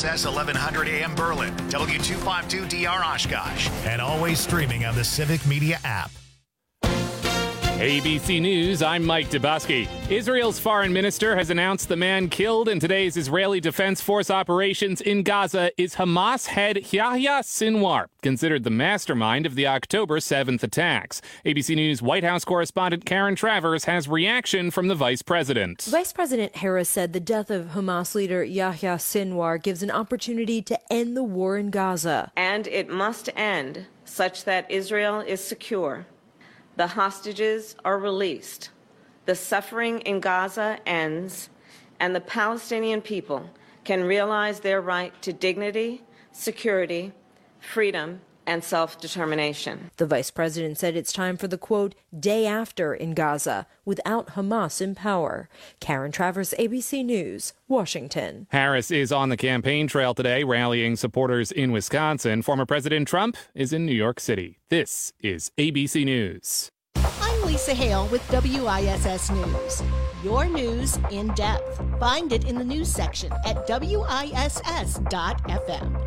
WISS 1100 AM Berlin, W252DR Oshkosh, and always streaming on the Civic Media app. ABC News, I'm Mike Dubosky. Israel's foreign minister has announced the man killed in today's Israeli Defense Force operations in Gaza is Hamas head Yahya Sinwar, considered the mastermind of the October 7th attacks. ABC News White House correspondent Karen Travers has reaction from the vice president. Vice President Harris said the death of Hamas leader Yahya Sinwar gives an opportunity to end the war in Gaza. And it must end such that Israel is secure. The hostages are released, the suffering in Gaza ends, and the Palestinian people can realize their right to dignity, security, freedom, and self-determination. The vice president said it's time for the, quote, day after in Gaza, without Hamas in power. Karen Travers, ABC News, Washington. Harris is on the campaign trail today, rallying supporters in Wisconsin. Former President Trump is in New York City. This is ABC News. I'm Lisa Hale with WISS News. Your news in depth. Find it in the news section at WISS.FM.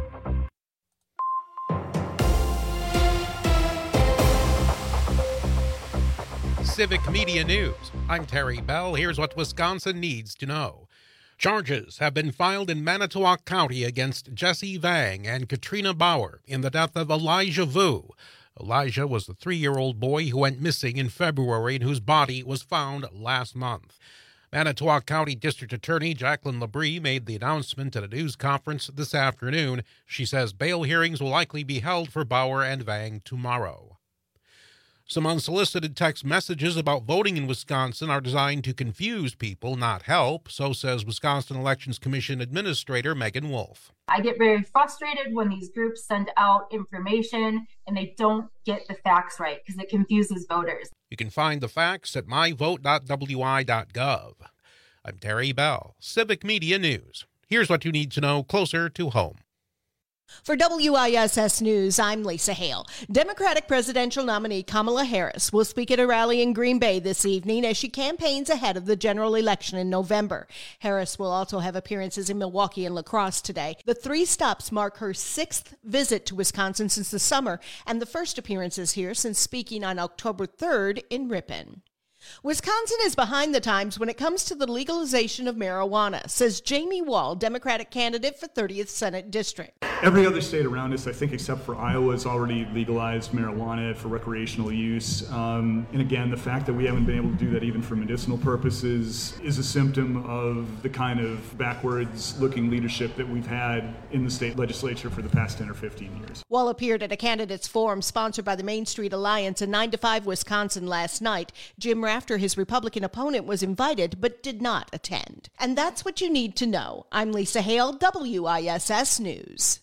Civic Media News. I'm Terry Bell. Here's what Wisconsin needs to know. Charges have been filed in Manitowoc County against Jesse Vang and Katrina Bauer in the death of Elijah Vu. Elijah was the 3-year-old boy who went missing in February and whose body was found last month. Manitowoc County District Attorney Jacqueline Labrie made the announcement at a news conference this afternoon. She says bail hearings will likely be held for Bauer and Vang tomorrow. Some unsolicited text messages about voting in Wisconsin are designed to confuse people, not help, so says Wisconsin Elections Commission Administrator Megan Wolf. I get very frustrated when these groups send out information and they don't get the facts right because it confuses voters. You can find the facts at myvote.wi.gov. I'm Terry Bell, Civic Media News. Here's what you need to know closer to home. For WISS News, I'm Lisa Hale. Democratic presidential nominee Kamala Harris will speak at a rally in Green Bay this evening as she campaigns ahead of the general election in November. Harris will also have appearances in Milwaukee and La Crosse today. The 3 stops mark her 6th visit to Wisconsin since the summer and the first appearances here since speaking on October 3rd in Ripon. Wisconsin is behind the times when it comes to the legalization of marijuana, says Jamie Wall, Democratic candidate for 30th Senate District. Every other state around us, I think except for Iowa, has already legalized marijuana for recreational use. And again, the fact that we haven't been able to do that even for medicinal purposes is a symptom of the kind of backwards-looking leadership that we've had in the state legislature for the past 10 or 15 years. Wall appeared at a candidates forum sponsored by the Main Street Alliance in 9 to 5 Wisconsin last night. Jim Rafter, his Republican opponent, was invited but did not attend. And that's what you need to know. I'm Lisa Hale, WISS News.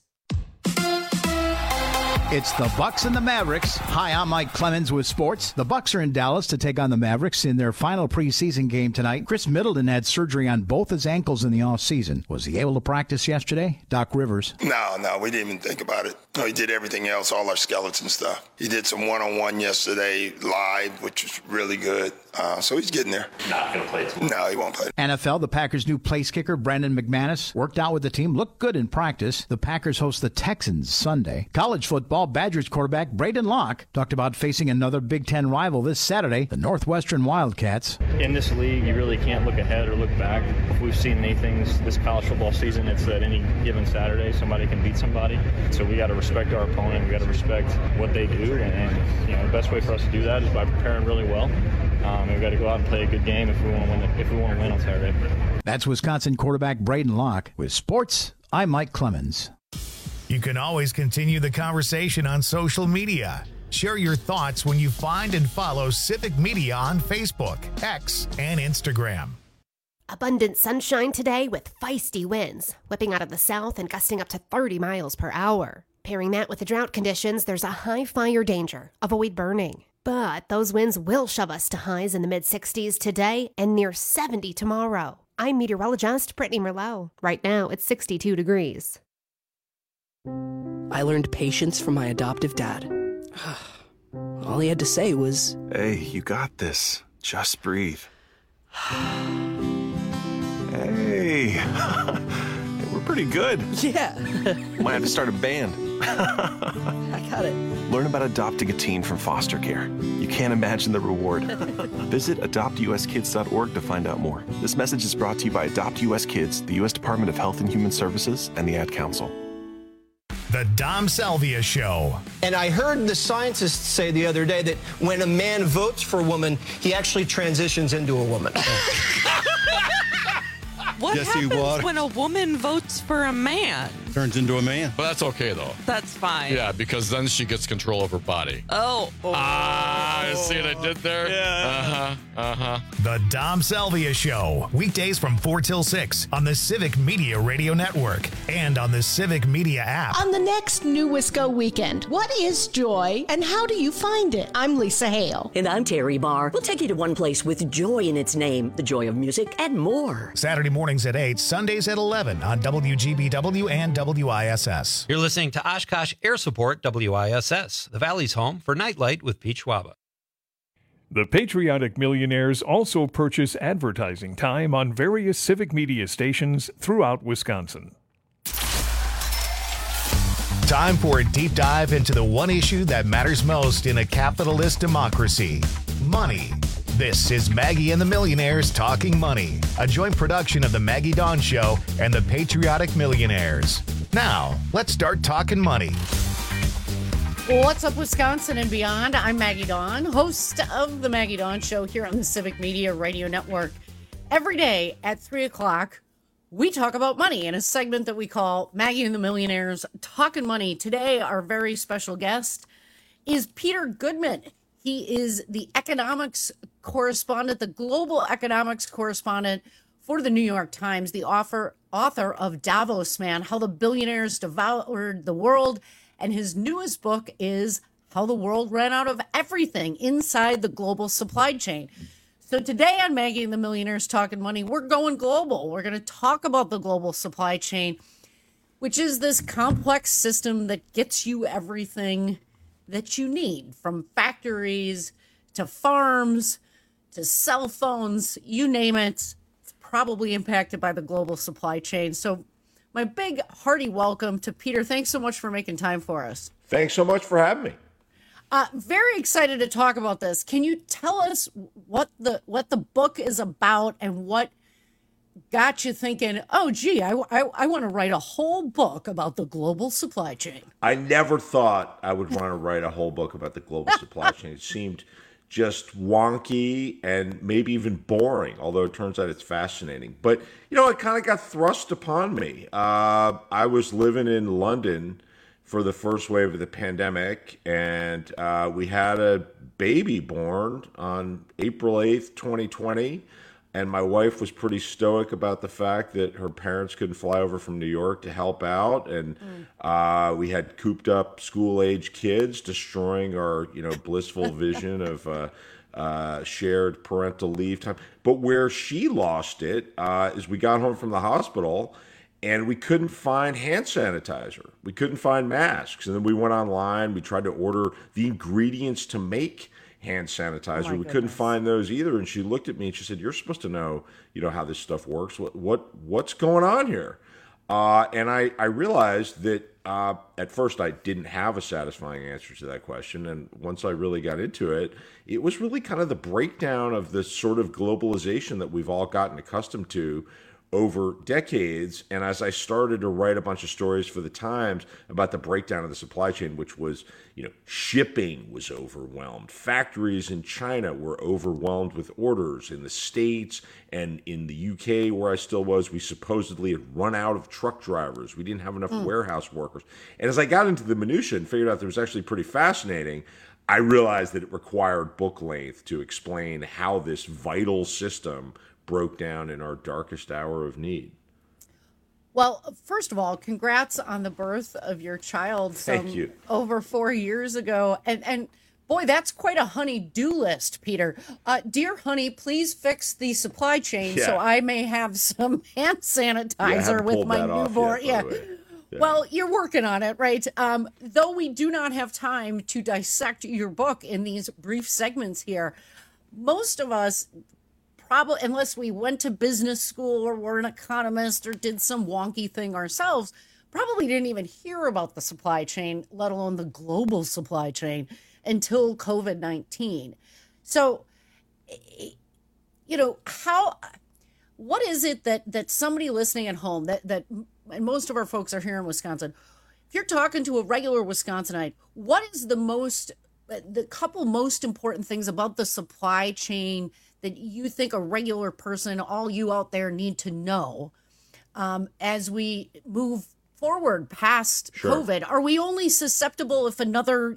It's the Bucks and the Mavericks. Hi, I'm Mike Clemens with sports. The Bucks are in Dallas to take on the Mavericks in their final preseason game tonight. Chris Middleton had surgery on both his ankles in the offseason. Was he able to practice yesterday? Doc Rivers. No, we didn't even think about it. No, he did everything else, all our skeleton stuff. He did some one-on-one yesterday live, which was really good. So he's getting there. Not going to play tomorrow. No, he won't play. NFL, the Packers' new place kicker, Brandon McManus, worked out with the team, looked good in practice. The Packers host the Texans Sunday. College football, Badgers quarterback Braden Locke talked about facing another Big Ten rival this Saturday, the Northwestern Wildcats. In this league, you really can't look ahead or look back. If we've seen anything this college football season, it's that any given Saturday, somebody can beat somebody. So we got to respect our opponent. We got to respect what they do, and the best way for us to do that is by preparing really well. We've got to go out and play a good game if we want to win on Saturday. That's Wisconsin quarterback Braden Locke. With sports, I'm Mike Clemens. You can always continue the conversation on social media. Share your thoughts when you find and follow Civic Media on Facebook, X, and Instagram. Abundant sunshine today with feisty winds, whipping out of the south and gusting up to 30 miles per hour. Pairing that with the drought conditions, there's a high fire danger. Avoid burning. But those winds will shove us to highs in the mid-60s today and near 70 tomorrow. I'm meteorologist Brittany Merlot. Right now, it's 62 degrees. I learned patience from my adoptive dad. All he had to say was, "Hey, you got this. Just breathe." Hey, we're pretty good. Yeah. Might have to start a band. I got it. Learn about adopting a teen from foster care. You can't imagine the reward. Visit adoptuskids.org to find out more. This message is brought to you by Adopt US Kids, the U.S. Department of Health and Human Services, and the Ad Council. The Dom Salvia Show. And I heard the scientists say the other day that when a man votes for a woman, he actually transitions into a woman. What happens when a woman votes for a man? Turns into a man. But that's okay, though. That's fine. Yeah, because then she gets control of her body. Oh. See what I did there? Yeah. The Dom Salvia Show. Weekdays from 4 till 6 on the Civic Media Radio Network and on the Civic Media app. On the next New Wisco weekend, what is joy and how do you find it? I'm Lisa Hale. And I'm Terry Barr. We'll take you to one place with joy in its name, the joy of music and more. Saturday mornings at 8, Sundays at 11 on WGBW and WISS. You're listening to Oshkosh Air Support WISS, the Valley's home for Nightlight with Pete Schwaba. The Patriotic Millionaires also purchase advertising time on various civic media stations throughout Wisconsin. Time for a deep dive into the one issue that matters most in a capitalist democracy: money. This is Maggie and the Millionaires Talking Money, a joint production of The Maggie Dawn Show and the Patriotic Millionaires. Now, let's start talking money. What's up, Wisconsin and beyond? I'm Maggie Dawn, host of The Maggie Dawn Show here on the Civic Media Radio Network. Every day at 3 o'clock, we talk about money in a segment that we call Maggie and the Millionaires Talking Money. Today, our very special guest is Peter Goodman. He is the economics correspondent, the global economics correspondent for the New York Times, the author of Davos Man, How the Billionaires Devoured the World. And his newest book is How the World Ran Out of Everything Inside the Global Supply Chain. So today on Maggie and the Millionaires Talking Money, we're going global. We're going to talk about the global supply chain, which is this complex system that gets you everything that you need, from factories to farms to cell phones, you name it. It's probably impacted by the global supply chain. So my big hearty welcome to Peter. Thanks so much for making time for us. Thanks so much for having me. Very excited to talk about this. Can you tell us what the book is about and what got you thinking, oh, gee, I want to write a whole book about the global supply chain? I never thought I would want to write a whole book about the global supply chain. It seemed just wonky and maybe even boring, although it turns out it's fascinating. But, it kind of got thrust upon me. I was living in London for the first wave of the pandemic, and we had a baby born on April 8th, 2020. And my wife was pretty stoic about the fact that her parents couldn't fly over from New York to help out. And we had cooped up school-age kids, destroying our, blissful vision of shared parental leave time. But where she lost it is we got home from the hospital and we couldn't find hand sanitizer. We couldn't find masks. And then we went online. We tried to order the ingredients to make hand sanitizer. We couldn't find those either. And she looked at me and she said, "You're supposed to know, how this stuff works. What's going on here?" And I realized that at first I didn't have a satisfying answer to that question. And once I really got into it, it was really kind of the breakdown of this sort of globalization that we've all gotten accustomed to over decades. And as I started to write a bunch of stories for the Times about the breakdown of the supply chain, which was, shipping was overwhelmed. Factories in China were overwhelmed with orders. In the States and in the UK, where I still was, we supposedly had run out of truck drivers. We didn't have enough warehouse workers. And as I got into the minutia and figured out that it was actually pretty fascinating, I realized that it required book length to explain how this vital system broke down in our darkest hour of need. Well, first of all, congrats on the birth of your child. Thank you. Over 4 years ago. And boy, that's quite a honey-do list, Peter. Dear honey, please fix the supply chain so I may have some hand sanitizer with my newborn. Yeah. Well, you're working on it, right? Though we do not have time to dissect your book in these brief segments here, most of us probably, unless we went to business school or were an economist or did some wonky thing ourselves, probably didn't even hear about the supply chain, let alone the global supply chain, until COVID-19. So, you know, what is it that somebody listening at home, that and most of our folks are here in Wisconsin, if you're talking to a regular Wisconsinite, what is the couple most important things about the supply chain that you think a regular person, all you out there, need to know as we move forward past COVID? Are we only susceptible if another,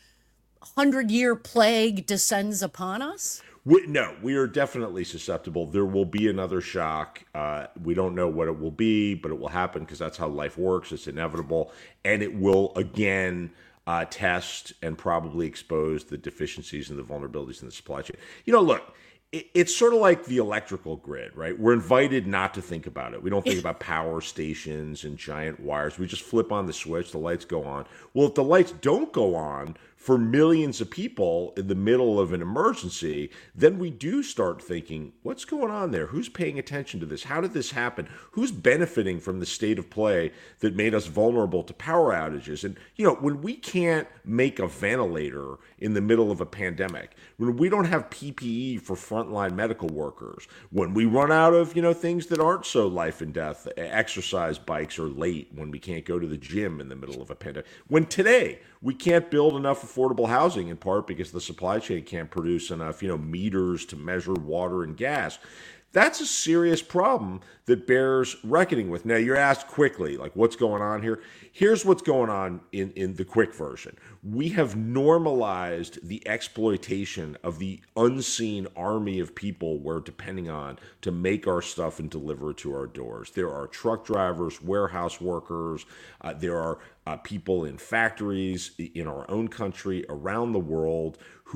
100-year plague descends upon us? No, we are definitely susceptible. There will be another shock. We don't know what it will be, but it will happen because that's how life works. It's inevitable. And it will, again, test and probably expose the deficiencies and the vulnerabilities in the supply chain. Look, it's sort of like the electrical grid, right? We're invited not to think about it. We don't think about power stations and giant wires. We just flip on the switch, the lights go on. Well, if the lights don't go on for millions of people in the middle of an emergency, then we do start thinking, what's going on there? Who's paying attention to this? How did this happen? Who's benefiting from the state of play that made us vulnerable to power outages? And, when we can't make a ventilator in the middle of a pandemic, when we don't have PPE for frontline medical workers, when we run out of, things that aren't so life and death, exercise bikes are late, when we can't go to the gym in the middle of a pandemic, when today we can't build enough affordable housing, in part because the supply chain can't produce enough, meters to measure water and gas. That's a serious problem that bears reckoning with. Now, you're asked quickly, like, what's going on here? Here's what's going on in the quick version. We have normalized the exploitation of the unseen army of people we're depending on to make our stuff and deliver it to our doors. There are truck drivers, warehouse workers, there are people in factories in our own country, around the world,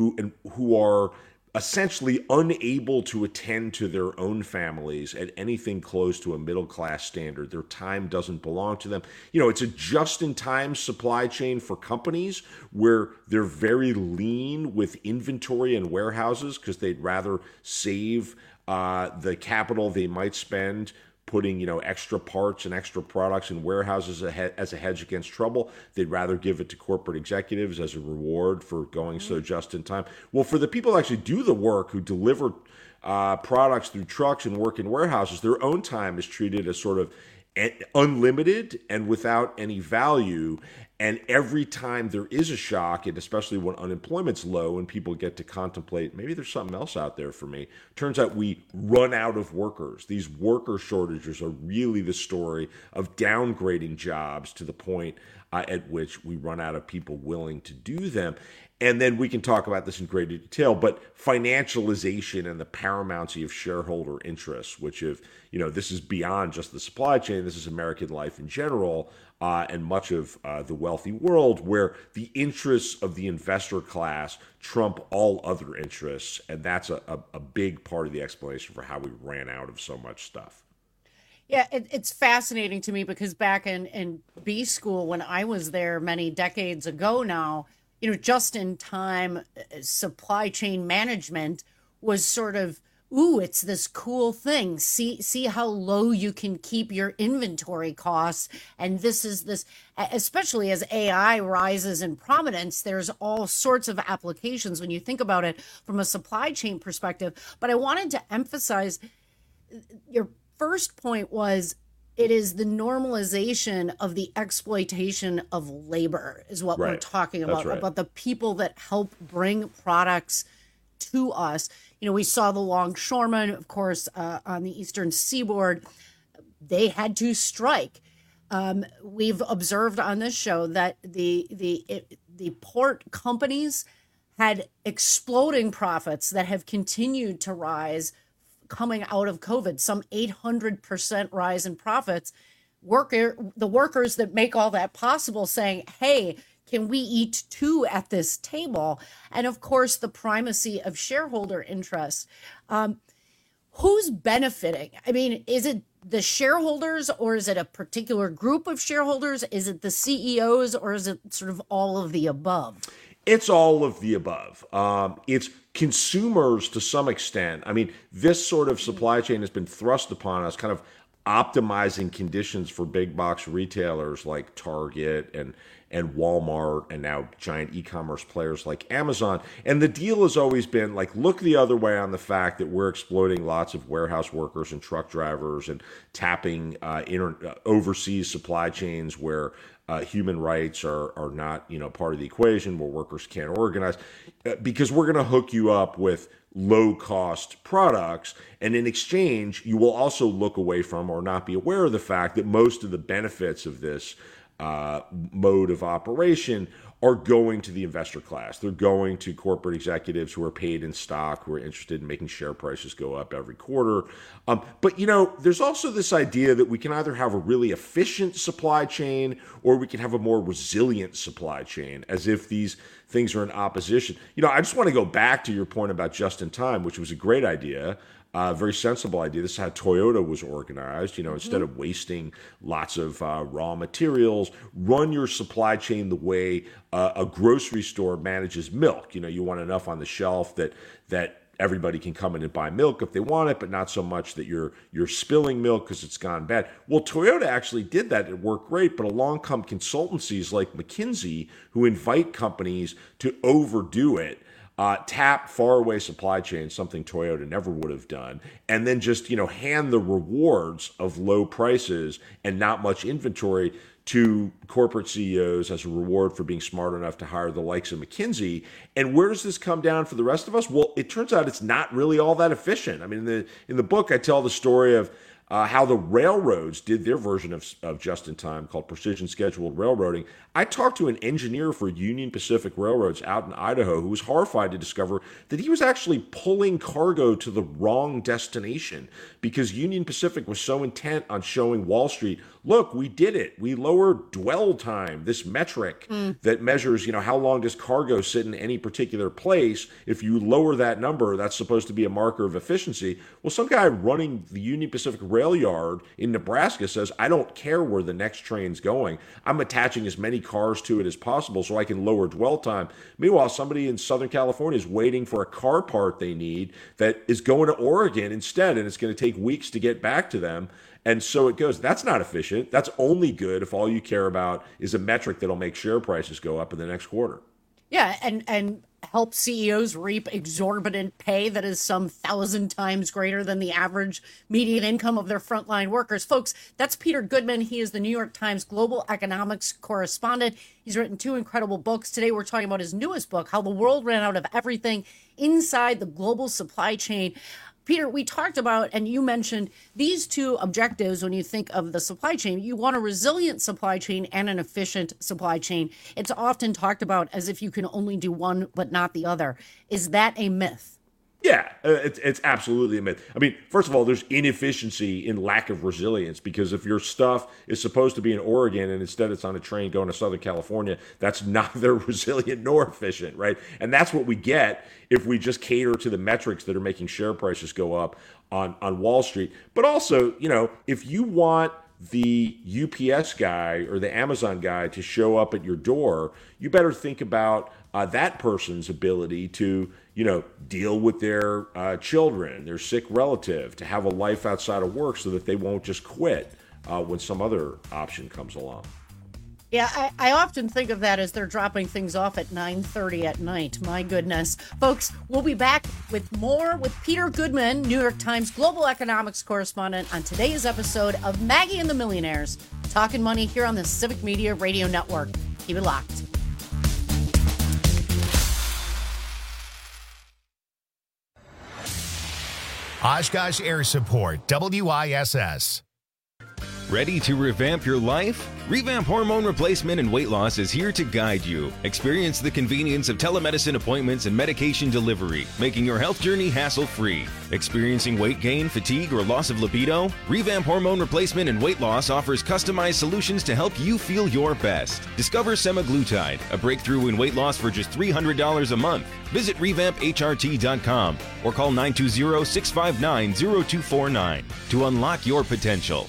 who are essentially unable to attend to their own families at anything close to a middle-class standard. Their time doesn't belong to them. It's a just-in-time supply chain for companies where they're very lean with inventory and warehouses because they'd rather save the capital they might spend putting, extra parts and extra products in warehouses as a hedge against trouble. They'd rather give it to corporate executives as a reward for going so just in time. Well, for the people who actually do the work, who deliver products through trucks and work in warehouses, their own time is treated as sort of unlimited and without any value. And every time there is a shock, and especially when unemployment's low and people get to contemplate, maybe there's something else out there for me, turns out we run out of workers. These worker shortages are really the story of downgrading jobs to the point at which we run out of people willing to do them. And then we can talk about this in greater detail, but financialization and the paramountcy of shareholder interests, which this is beyond just the supply chain, this is American life in general, and much of the wealthy world, where the interests of the investor class trump all other interests. And that's a big part of the explanation for how we ran out of so much stuff. Yeah, it's fascinating to me because back in B school, when I was there many decades ago now, just-in-time supply chain management was sort of, it's this cool thing. See how low you can keep your inventory costs. And this, especially as AI rises in prominence, there's all sorts of applications when you think about it from a supply chain perspective. But I wanted to emphasize your first point was, it is the normalization of the exploitation of labor is what we're talking about, about the people that help bring products to us. We saw the longshoremen, of course, on the Eastern Seaboard. They had to strike. We've observed on this show that the port companies had exploding profits that have continued to rise coming out of COVID, some 800% rise in profits. The workers that make all that possible saying, hey, can we eat too at this table? And of course, the primacy of shareholder interest. Who's benefiting? I mean, is it the shareholders or is it a particular group of shareholders? Is it the CEOs or is it sort of all of the above? It's all of the above. It's consumers, to some extent, I mean, this sort of supply chain has been thrust upon us, kind of optimizing conditions for big box retailers like Target and Walmart, and now giant e-commerce players like Amazon. And the deal has always been like, look the other way on the fact that we're exploiting lots of warehouse workers and truck drivers and tapping overseas supply chains where human rights are not, part of the equation, where workers can't organize, because we're going to hook you up with low-cost products, and in exchange, you will also look away from or not be aware of the fact that most of the benefits of this mode of operation are going to the investor class. They're going to corporate executives who are paid in stock, who are interested in making share prices go up every quarter. But, there's also this idea that we can either have a really efficient supply chain or we can have a more resilient supply chain, as if these things are in opposition. I just want to go back to your point about just-in-time, which was a great idea. Very sensible idea. This is how Toyota was organized. Instead of wasting lots of raw materials, run your supply chain the way a grocery store manages milk. You want enough on the shelf that everybody can come in and buy milk if they want it, but not so much that you're spilling milk because it's gone bad. Well, Toyota actually did that. It worked great, but along come consultancies like McKinsey who invite companies to overdo it. Tap faraway supply chains, something Toyota never would have done, and then just, hand the rewards of low prices and not much inventory to corporate CEOs as a reward for being smart enough to hire the likes of McKinsey. And where does this come down for the rest of us? Well, it turns out it's not really all that efficient. I mean, in the book, I tell the story of how the railroads did their version of just-in-time called precision scheduled railroading. I talked to an engineer for Union Pacific Railroads out in Idaho who was horrified to discover that he was actually pulling cargo to the wrong destination because Union Pacific was so intent on showing Wall Street, look, we did it. We lowered dwell time, this metric that measures, how long does cargo sit in any particular place. If you lower that number, that's supposed to be a marker of efficiency. Well, some guy running the Union Pacific Rail Yard in Nebraska says, I don't care where the next train's going. I'm attaching as many cars to it as possible so I can lower dwell time. Meanwhile, somebody in Southern California is waiting for a car part they need that is going to Oregon instead, and it's going to take weeks to get back to them. And so it goes. That's not efficient. That's only good if all you care about is a metric that'll make share prices go up in the next quarter. Yeah, and help CEOs reap exorbitant pay that is some 1,000 times greater than the average median income of their frontline workers. Folks, that's Peter Goodman. He is the New York Times global economics correspondent. He's written 2 incredible books. Today we're talking about his newest book, How the World Ran Out of Everything Inside the Global Supply Chain. Peter, we talked about, and you mentioned these 2 objectives when you think of the supply chain. You want a resilient supply chain and an efficient supply chain. It's often talked about as if you can only do one but not the other. Is that a myth? Yeah, it's absolutely a myth. I mean, first of all, there's inefficiency in lack of resilience, because if your stuff is supposed to be in Oregon and instead it's on a train going to Southern California, that's neither resilient nor efficient, right? And that's what we get if we just cater to the metrics that are making share prices go up on Wall Street. But also, if you want the UPS guy or the Amazon guy to show up at your door, you better think about that person's ability to deal with their children, their sick relative, to have a life outside of work so that they won't just quit when some other option comes along. Yeah, I often think of that as they're dropping things off at 9:30 at night. My goodness. Folks, we'll be back with more with Peter Goodman, New York Times global economics correspondent, on today's episode of Maggie and the Millionaires, Talking Money here on the Civic Media Radio Network. Keep it locked. Oshkosh Air Support, WISS. Ready to revamp your life? Revamp Hormone Replacement and Weight Loss is here to guide you. Experience the convenience of telemedicine appointments and medication delivery, making your health journey hassle-free. Experiencing weight gain, fatigue, or loss of libido? Revamp Hormone Replacement and Weight Loss offers customized solutions to help you feel your best. Discover semaglutide, a breakthrough in weight loss for just $300 a month. Visit revampHRT.com or call 920-659-0249 to unlock your potential.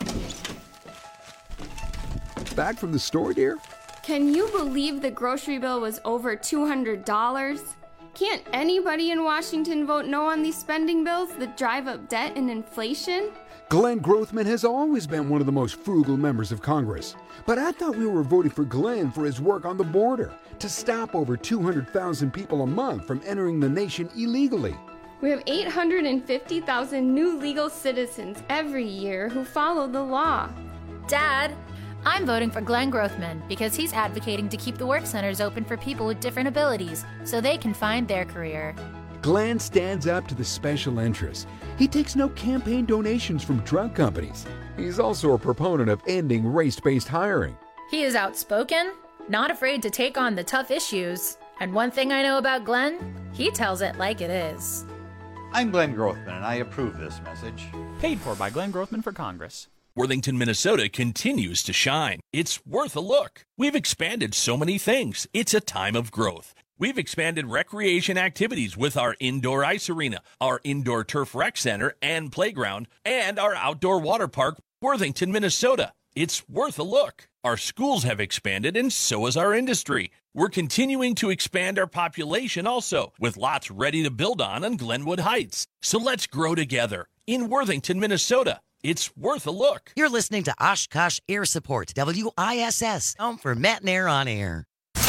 Back from the store, dear? Can you believe the grocery bill was over $200? Can't anybody in Washington vote no on these spending bills that drive up debt and inflation? Glenn Grothman has always been one of the most frugal members of Congress. But I thought we were voting for Glenn for his work on the border to stop over 200,000 people a month from entering the nation illegally. We have 850,000 new legal citizens every year who follow the law. Dad, I'm voting for Glenn Grothman because he's advocating to keep the work centers open for people with different abilities so they can find their career. Glenn stands up to the special interests. He takes no campaign donations from drug companies. He's also a proponent of ending race-based hiring. He is outspoken, not afraid to take on the tough issues. And one thing I know about Glenn, he tells it like it is. I'm Glenn Grothman, and I approve this message. Paid for by Glenn Grothman for Congress. Worthington, Minnesota continues to shine. It's worth a look. We've expanded so many things. It's a time of growth. We've expanded recreation activities with our indoor ice arena, our indoor turf rec center and playground, and our outdoor water park, Worthington, Minnesota. It's worth a look. Our schools have expanded, and so has our industry. We're continuing to expand our population also, with lots ready to build on Glenwood Heights. So let's grow together in Worthington, Minnesota. It's worth a look. You're listening to Oshkosh Air Support, WISS, home for Matt and Air on Air.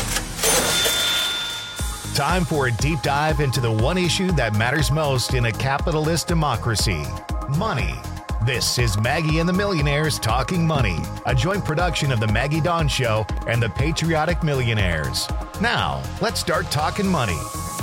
Time for a deep dive into the one issue that matters most in a capitalist democracy: money. This is Maggie and the Millionaires Talking Money, a joint production of The Maggie Dawn Show and The Patriotic Millionaires. Now, let's start talking money.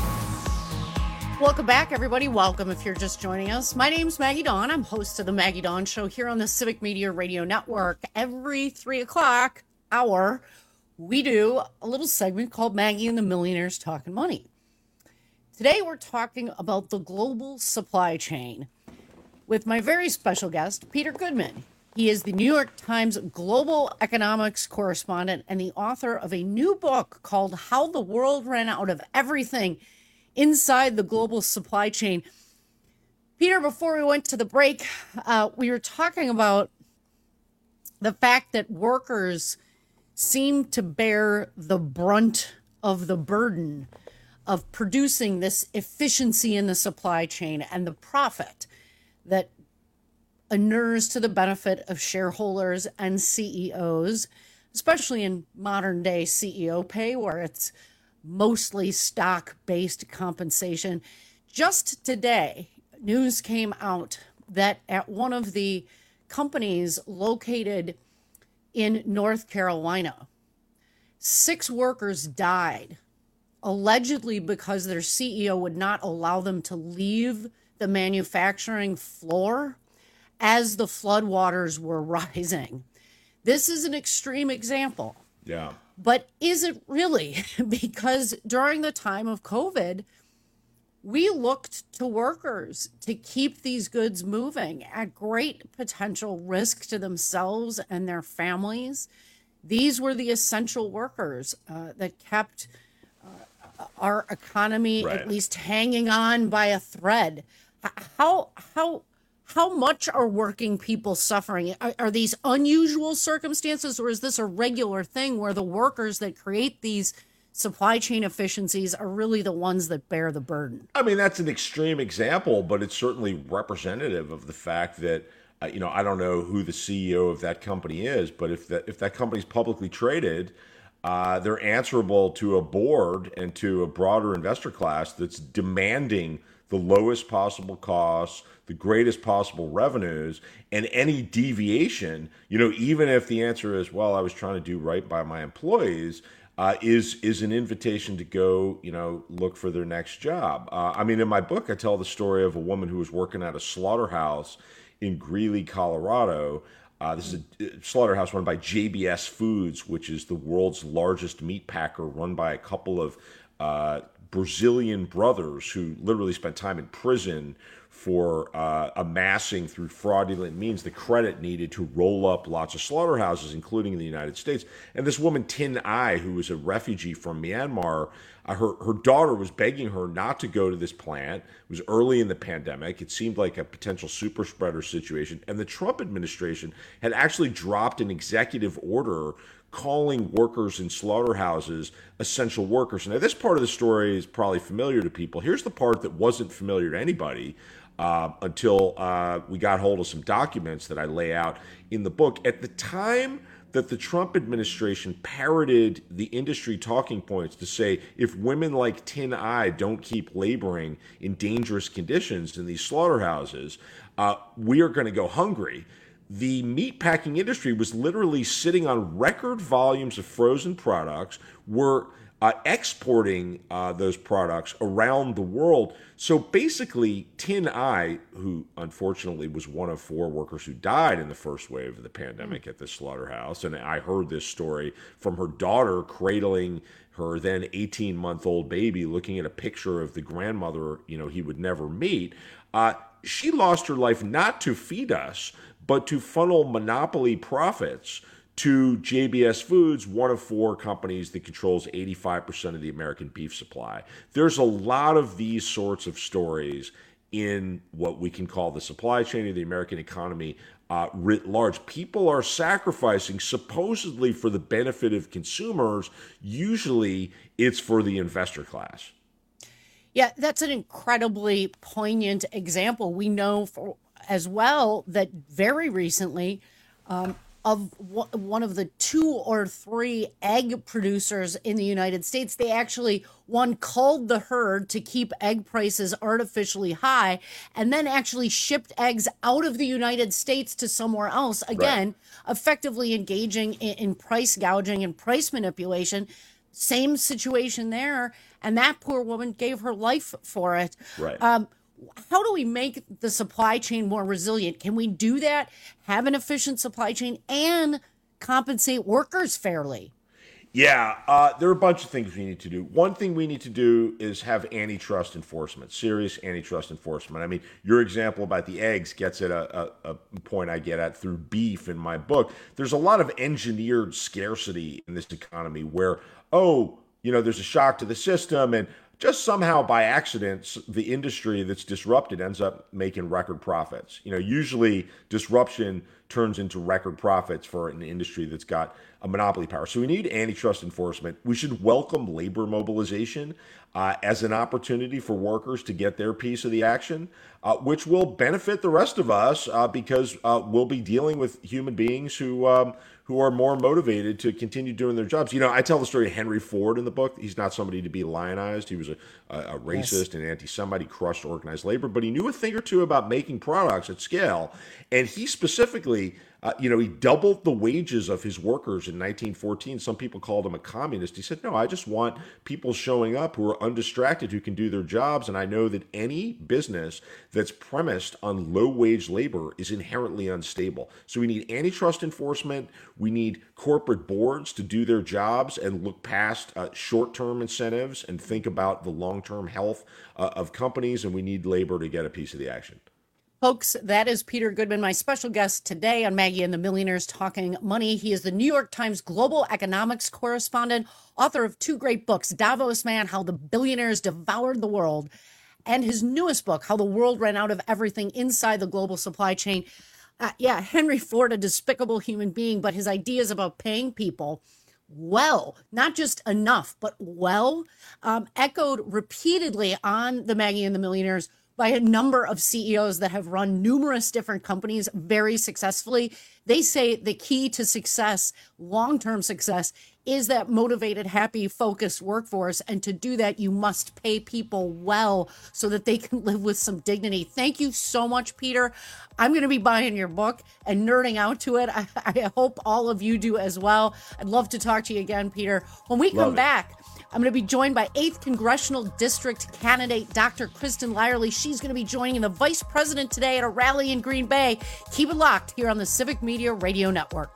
Welcome back, everybody. Welcome if you're just joining us. My name's Maggie Dawn. I'm host of The Maggie Dawn Show here on the Civic Media Radio Network. Every 3 o'clock hour, we do a little segment called Maggie and the Millionaires Talking Money. Today, we're talking about the global supply chain with my very special guest, Peter Goodman. He is the New York Times global economics correspondent and the author of a new book called How the World Ran Out of Everything Inside the Global Supply Chain. Peter, before we went to the break, we were talking about the fact that workers seem to bear the brunt of the burden of producing this efficiency in the supply chain and the profit that inures to the benefit of shareholders and CEOs, especially in modern day CEO pay, where it's mostly stock-based compensation. Just today, news came out that at one of the companies located in North Carolina, 6 workers died, allegedly because their CEO would not allow them to leave the manufacturing floor as the floodwaters were rising. This is an extreme example. Yeah. But is it really? Because during the time of COVID, we looked to workers to keep these goods moving at great potential risk to themselves and their families. These were the essential workers that kept our economy at least hanging on by a thread. How much are working people suffering? Are these unusual circumstances, or is this a regular thing where the workers that create these supply chain efficiencies are really the ones that bear the burden? I mean, that's an extreme example, but it's certainly representative of the fact that, I don't know who the CEO of that company is, but if that company's publicly traded, they're answerable to a board and to a broader investor class that's demanding the lowest possible costs, the greatest possible revenues, and any deviation, even if the answer is, well, I was trying to do right by my employees, is an invitation to go, look for their next job. In my book, I tell the story of a woman who was working at a slaughterhouse in Greeley, Colorado. This is a slaughterhouse run by JBS Foods, which is the world's largest meat packer, run by a couple of Brazilian brothers who literally spent time in prison for amassing through fraudulent means the credit needed to roll up lots of slaughterhouses, including in the United States. And this woman, Tin Ai, who was a refugee from Myanmar, her daughter was begging her not to go to this plant. It was early in the pandemic. It seemed like a potential super spreader situation. And the Trump administration had actually dropped an executive order calling workers in slaughterhouses essential workers. Now, this part of the story is probably familiar to people. Here's the part that wasn't familiar to anybody until we got hold of some documents that I lay out in the book. At the time that the Trump administration parroted the industry talking points to say, if women like Tin Eye don't keep laboring in dangerous conditions in these slaughterhouses, we are going to go hungry. The meatpacking industry was literally sitting on record volumes of frozen products. We're exporting those products around the world. So basically, Tin Eye, who unfortunately was one of 4 workers who died in the first wave of the pandemic at this slaughterhouse, and I heard this story from her daughter cradling her then 18-month-old baby, looking at a picture of the grandmother, he would never meet. She lost her life not to feed us, but to funnel monopoly profits to JBS Foods, one of 4 companies that controls 85% of the American beef supply. There's a lot of these sorts of stories in what we can call the supply chain of the American economy writ large. People are sacrificing supposedly for the benefit of consumers. Usually it's for the investor class. Yeah, that's an incredibly poignant example. We know as well that very recently, of one of the 2 or 3 egg producers in the United States, they actually, one culled the herd to keep egg prices artificially high, and then actually shipped eggs out of the United States to somewhere else, again, effectively engaging in price gouging and price manipulation. Same situation there, and that poor woman gave her life for it. Right. How do we make the supply chain more resilient? Can we do that, have an efficient supply chain, and compensate workers fairly? Yeah, there are a bunch of things we need to do. One thing we need to do is have antitrust enforcement, serious antitrust enforcement. I mean, your example about the eggs gets at a point I get at through beef in my book. There's a lot of engineered scarcity in this economy where, there's a shock to the system, and just somehow by accident, the industry that's disrupted ends up making record profits. Usually disruption turns into record profits for an industry that's got a monopoly power. So we need antitrust enforcement. We should welcome labor mobilization as an opportunity for workers to get their piece of the action, which will benefit the rest of us because we'll be dealing with human beings who are more motivated to continue doing their jobs. I tell the story of Henry Ford in the book. He's not somebody to be lionized. He was a racist and anti-Semite. He crushed organized labor, but he knew a thing or two about making products at scale. And he specifically, he doubled the wages of his workers in 1914. Some people called him a communist. He said, no, I just want people showing up who are undistracted, who can do their jobs. And I know that any business that's premised on low-wage labor is inherently unstable. So we need antitrust enforcement. We need corporate boards to do their jobs and look past short-term incentives and think about the long-term health of companies. And we need labor to get a piece of the action. Folks, that is Peter Goodman, my special guest today on Maggie and the Millionaires Talking Money. He is the New York Times global economics correspondent, author of 2 great books, Davos Man, How the Billionaires Devoured the World, and his newest book, How the World Ran Out of Everything Inside the Global Supply Chain. Henry Ford, a despicable human being, but his ideas about paying people well, not just enough, but well, echoed repeatedly on the Maggie and the Millionaires by a number of CEOs that have run numerous different companies very successfully. They say the key to success, long-term success, is that motivated, happy, focused workforce. And to do that, you must pay people well so that they can live with some dignity. Thank you so much, Peter. I'm going to be buying your book and nerding out to it. I hope all of you do as well. I'd love to talk to you again, Peter. When we come back, I'm going to be joined by 8th Congressional District candidate Dr. Kristen Lyerly. She's going to be joining the vice president today at a rally in Green Bay. Keep it locked here on the Civic Media Radio Network.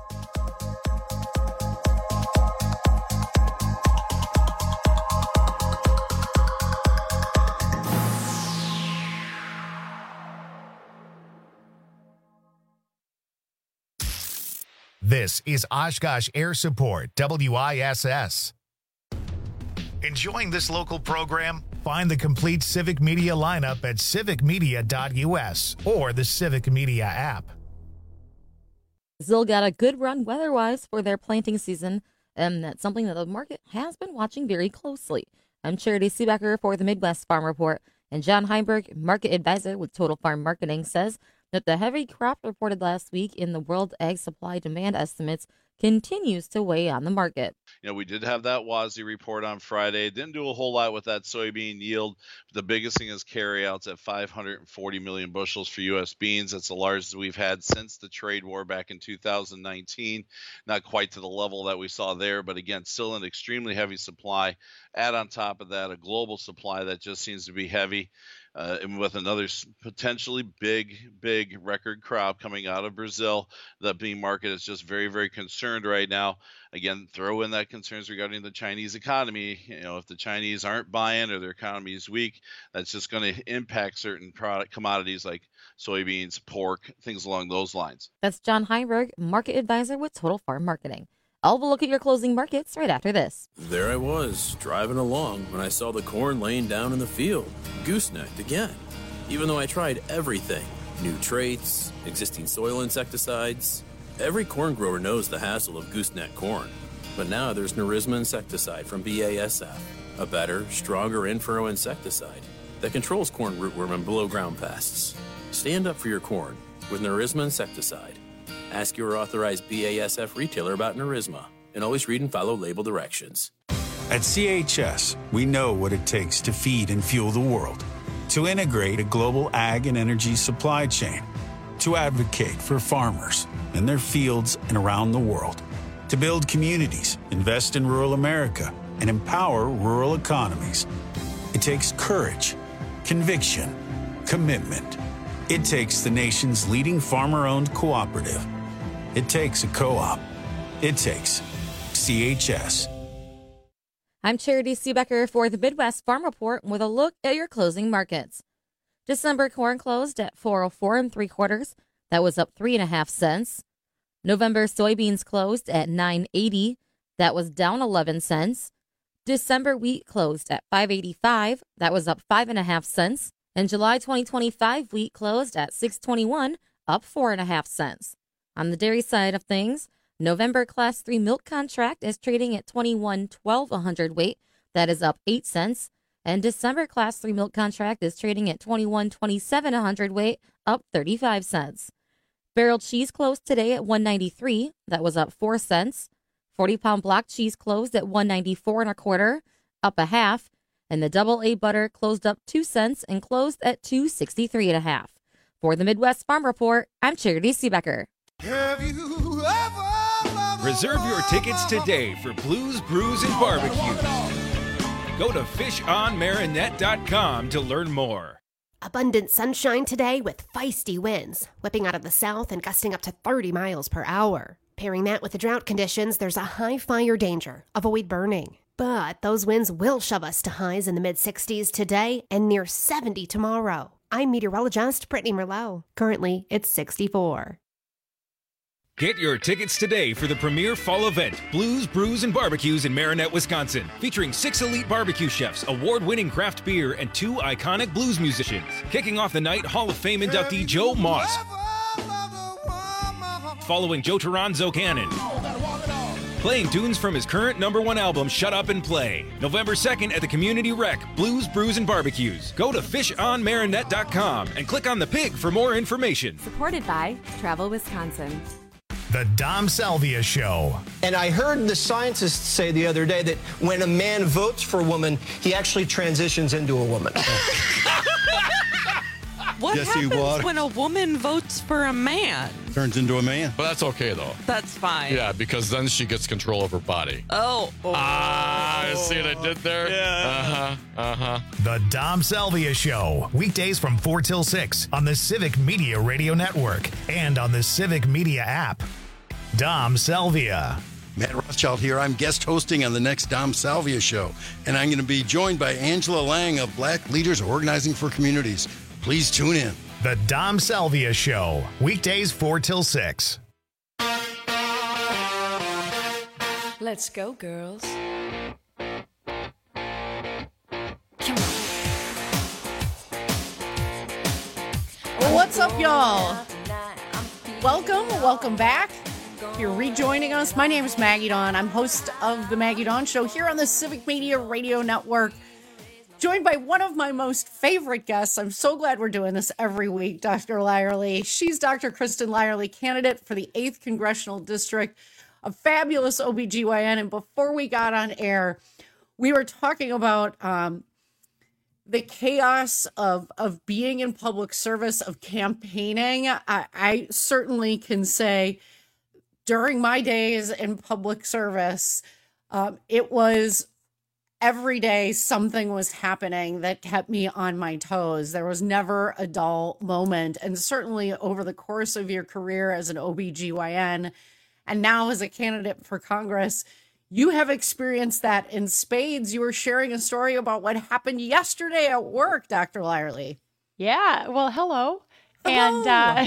This is Oshkosh Air Support, WISS. Enjoying this local program? Find the complete Civic Media lineup at civicmedia.us or the Civic Media app. Brazil got a good run weather-wise for their planting season, and that's something that the market has been watching very closely. I'm Charity Seebecker for the Midwest Farm Report, and John Heinberg, market advisor with Total Farm Marketing, says that the heavy crop reported last week in the World Ag Supply Demand estimates continues to weigh on the market. We did have that WASDE report on Friday. Didn't do a whole lot with that soybean yield. The biggest thing is carryouts at 540 million bushels for U.S. beans. That's the largest we've had since the trade war back in 2019. Not quite to the level that we saw there, but again, still an extremely heavy supply. Add on top of that a global supply that just seems to be heavy. And with another potentially big record crop coming out of Brazil, the bean market is just very, very concerned right now. Again, throw in that concerns regarding the Chinese economy. If the Chinese aren't buying or their economy is weak, that's just going to impact certain product commodities like soybeans, pork, things along those lines. That's John Heinberg, market advisor with Total Farm Marketing. I'll look at your closing markets right after this. There I was, driving along when I saw the corn laying down in the field, goosenecked again. Even though I tried everything, new traits, existing soil insecticides, every corn grower knows the hassle of gooseneck corn. But now there's Nerisma insecticide from BASF, a better, stronger in-furrow insecticide that controls corn rootworm and below-ground pests. Stand up for your corn with Nerisma insecticide. Ask your authorized BASF retailer about Nerisma, and always read and follow label directions. At CHS, we know what it takes to feed and fuel the world, to integrate a global ag and energy supply chain, to advocate for farmers in their fields and around the world, to build communities, invest in rural America, and empower rural economies. It takes courage, conviction, commitment. It takes the nation's leading farmer-owned cooperative. It takes a co-op. It takes CHS. I'm Charity Seebecker for the Midwest Farm Report with a look at your closing markets. December corn closed at $4.04 3/4. That was up 3.5 cents. November soybeans closed at $9.80. That was down 11 cents. December wheat closed at $5.85. That was up 5.5 cents. And July 2025 wheat closed at $6.21, up 4.5 cents. On the dairy side of things, November Class 3 milk contract is trading at $21.12 a hundredweight. That is up 8 cents. And December Class 3 milk contract is trading at $21.27 a hundredweight, up 35 cents. Barrel cheese closed today at $1.93. That was up 4 cents. 40-pound block cheese closed at $1.94 1/4, up a half. And the double A butter closed up 2 cents and closed at $2.63 1/2. For the Midwest Farm Report, I'm Charity Seebecker. Reserve your tickets today for Blues, Brews, and Barbecues. Go to fishonmarinette.com to learn more. Abundant sunshine today with feisty winds, whipping out of the south and gusting up to 30 miles per hour. Pairing that with the drought conditions, there's a high fire danger. Avoid burning. But those winds will shove us to highs in the mid-60s today and near 70 tomorrow. I'm meteorologist Brittany Merlot. Currently, it's 64. Get your tickets today for the premier fall event, Blues, Brews, and Barbecues in Marinette, Wisconsin, featuring 6 elite barbecue chefs, award-winning craft beer, and 2 iconic blues musicians. Kicking off the night, Hall of Fame inductee Joe Moss, following Joe Toronzo Cannon, playing tunes from his current #1 album, Shut Up and Play. November 2nd at the Community Rec, Blues, Brews, and Barbecues. Go to fishonmarinette.com and click on the pig for more information. Supported by Travel Wisconsin. The Dom Salvia Show. And I heard the scientists say the other day that when a man votes for a woman, he actually transitions into a woman. What happens when a woman votes for a man? Turns into a man. But that's okay, though. That's fine. Yeah, because then she gets control of her body. Oh. See what I did there? Yeah. The Dom Salvia Show. Weekdays from 4 till 6 on the Civic Media Radio Network and on the Civic Media app. Dom Salvia. Matt Rothschild here. I'm guest hosting on the next Dom Salvia Show, and I'm going to be joined by Angela Lang of Black Leaders Organizing for Communities. Please tune in. The Dom Salvia Show. Weekdays 4 till 6. Let's go, girls. What's up, y'all? Welcome back If you're rejoining us, my name is Maggie Dawn. I'm host of the Maggie Dawn Show here on the Civic Media Radio Network. Joined by one of my most favorite guests. I'm so glad we're doing this every week, Dr. Lyerly. She's Dr. Kristen Lyerly, candidate for the 8th Congressional District, a fabulous OBGYN. And before we got on air, we were talking about the chaos of being in public service, of campaigning. I certainly can say during my days in public service, it was every day something was happening that kept me on my toes. There was never a dull moment. And certainly over the course of your career as an OBGYN and now as a candidate for Congress, you have experienced that in spades. You were sharing a story about what happened yesterday at work, Dr. Lyerly. Yeah, well, hello. And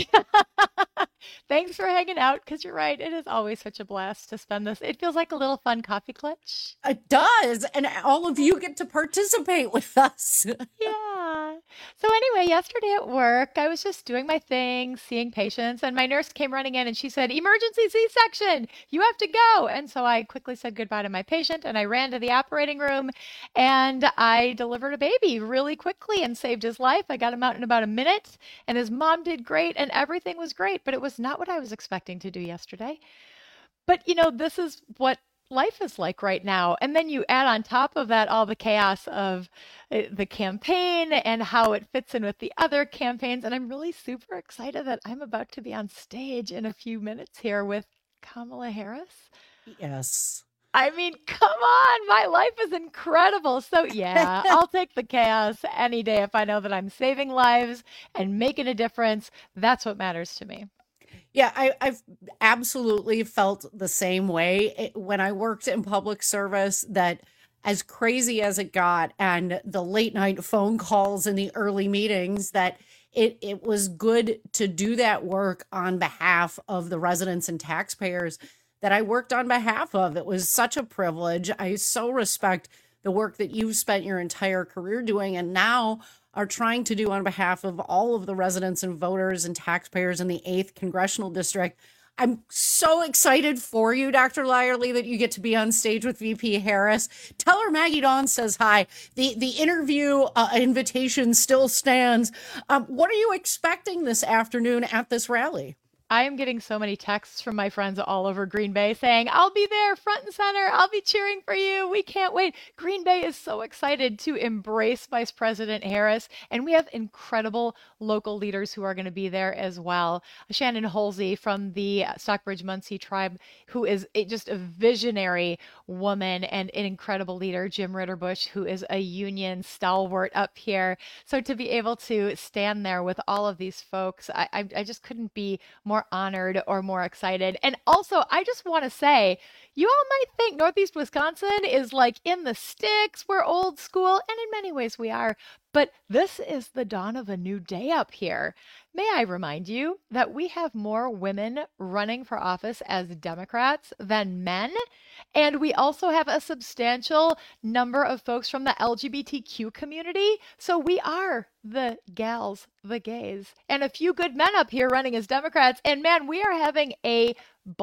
thanks for hanging out, because you're right. It is always such a blast to spend this. It feels like a little fun coffee clutch. It does. And all of you get to participate with us. Yeah. So anyway, yesterday at work, I was just doing my thing, seeing patients, and my nurse came running in and she said, "Emergency C-section, you have to go." And so I quickly said goodbye to my patient and I ran to the operating room and I delivered a baby really quickly and saved his life. I got him out in about a minute and his mom did great and everything was great, but it was not what I was expecting to do yesterday. But, you know, this is what life is like right now. And then you add on top of that all the chaos of the campaign and how it fits in with the other campaigns. And I'm really super excited that I'm about to be on stage in a few minutes here with Kamala Harris. Yes. I mean, come on, my life is incredible. So yeah, I'll take the chaos any day if I know that I'm saving lives and making a difference. That's what matters to me. Yeah, I've absolutely felt the same way when I worked in public service, that as crazy as it got and the late night phone calls and the early meetings, that it was good to do that work on behalf of the residents and taxpayers that I worked on behalf of. It was such a privilege. I so respect the work that you've spent your entire career doing and now are trying to do on behalf of all of the residents and voters and taxpayers in the 8th Congressional District. I'm so excited for you, Dr. Lyerly, that you get to be on stage with VP Harris. Tell her Maggie Dawn says hi. The interview invitation still stands. What are you expecting this afternoon at this rally? I am getting so many texts from my friends all over Green Bay saying, "I'll be there front and center. I'll be cheering for you. We can't wait." Green Bay is so excited to embrace Vice President Harris. And we have incredible local leaders who are going to be there as well. Shannon Halsey from the Stockbridge-Muncie tribe, who is just a visionary woman and an incredible leader. Jim Ritterbush, who is a union stalwart up here. So to be able to stand there with all of these folks, I just couldn't be more honored or more excited. And also, I just want to say, you all might think Northeast Wisconsin is like in the sticks. We're old school, and in many ways we are. But this is the dawn of a new day up here. May I remind you that we have more women running for office as Democrats than men. And we also have a substantial number of folks from the LGBTQ community. So we are the gals, the gays, and a few good men up here running as Democrats. And man, we are having a